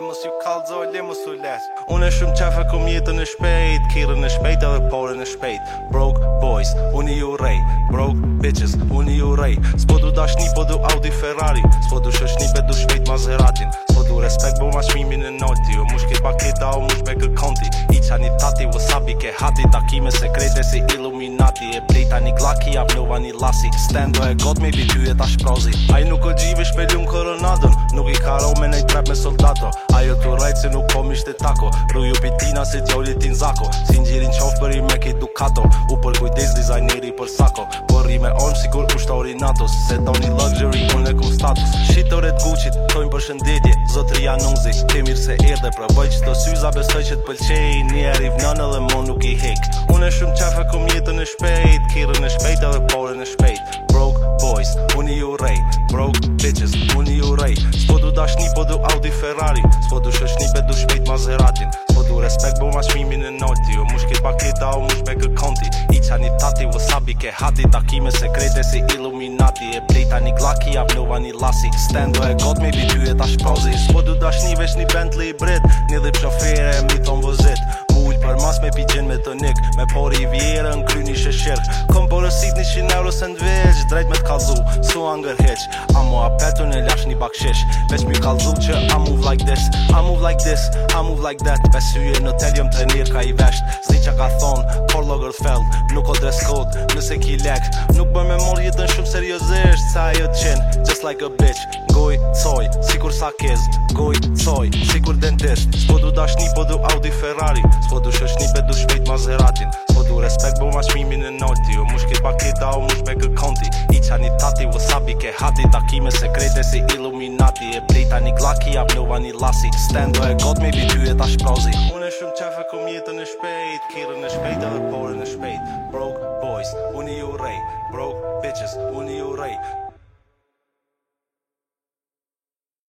mos ju kallzoj, le mos u les. Unë e shumë qafe kom jetën e shpejt, kirën e shpejt edhe porën e shpejt. Broke boys, unë ju rej. Broke bitches, unë ju rej. S'po du dashni, po du Audi Ferrari. S'po du shoshni, be du shpejt Maseratin. S'po du respekt, bo ma shmimin e noti. O mush ke paketa, o mush be kë konti. I qani tati, wasabi ke hati. Takime sekrete si Illuminati. E plejta një glaki, avnova një lasi. Stendo e got me bity e ta shprozi. Aj nuk o gjive shpelum koronadon. Nuk i karo me nej trap me soldato. Ajo tu rajt se nuk kom ishte tako. Ruju pitina si djolli tin zako. Si njirin qof për i me ki Ducato. U për kujdes dizajneri për sako. Por rime on sigur ushtori natos. Se do një luxury, unë e kum status. Shitoret Gucci, tojnë për shëndetje. Zotri janunzi, te mirë se erdhe. Provoj qëto syza, besoj që t'pëlqej. Një arriv nën edhe mo nuk i hek. Unë e shumë qafe kom jetën e shpejt. Kirën e shpejt edhe porën e shpejt. Broke boys, unë ju rej. Broke bitches, unë ju rej. S'po du dashni, po du Audi Ferrari. S'po du shoshni, be du shpejt Maseratin. S'po du respekt, bo ma shmimin e noti. O mush ke paketa, o mush be kë konti. I qani tati, wasabi ke hati. Takime sekrete si Illuminati. E plejta një glaki, avnova një lasi. Stendo e got me bity e ta shprozi. S'po du dashni, vesh një Bentley Brit. Një dhip shofere, mi thon vozit. Për mas me pigjen me tonik. Me pori i vjerën, kry një sheshirk. Kom porësit 100 euro sandwich. Drejt me t'kallzu, su angër heq. Amo apetun e lash një bakshish. Veç mi kallzu që I move like this. I move like this, I move like that. Besyje në tel jëm trenir ka i vesht. Zdi që ka thon, por Lagerfeld. Nuk o dress code, nëse ki lek. Nuk bër me mor jetën shumë seriozisht. Sa ajo t'qen, just like a bitch. Goj, coj, sikur sakiz. Goj, coj, sikur dentist. S'po du dashni, po du Audi Ferrari. S'po du shoshni, be du shpejt Maseratin. S'po du respekt, bo ma shmimin e noti. O mush ke paketa, o mush be kë konti. I qani tati, wasabi ke hati. Takime sekrete si Illuminati. E plejta një glaki, avnova një lasi. Stendo e got me bity e ta shprozi. Unë e shumë qafe kom jetën e shpejt. Kirën e shpejt edhe porën e shpejt. Broke boys, unë ju rej. Broke bitches, unë ju rej.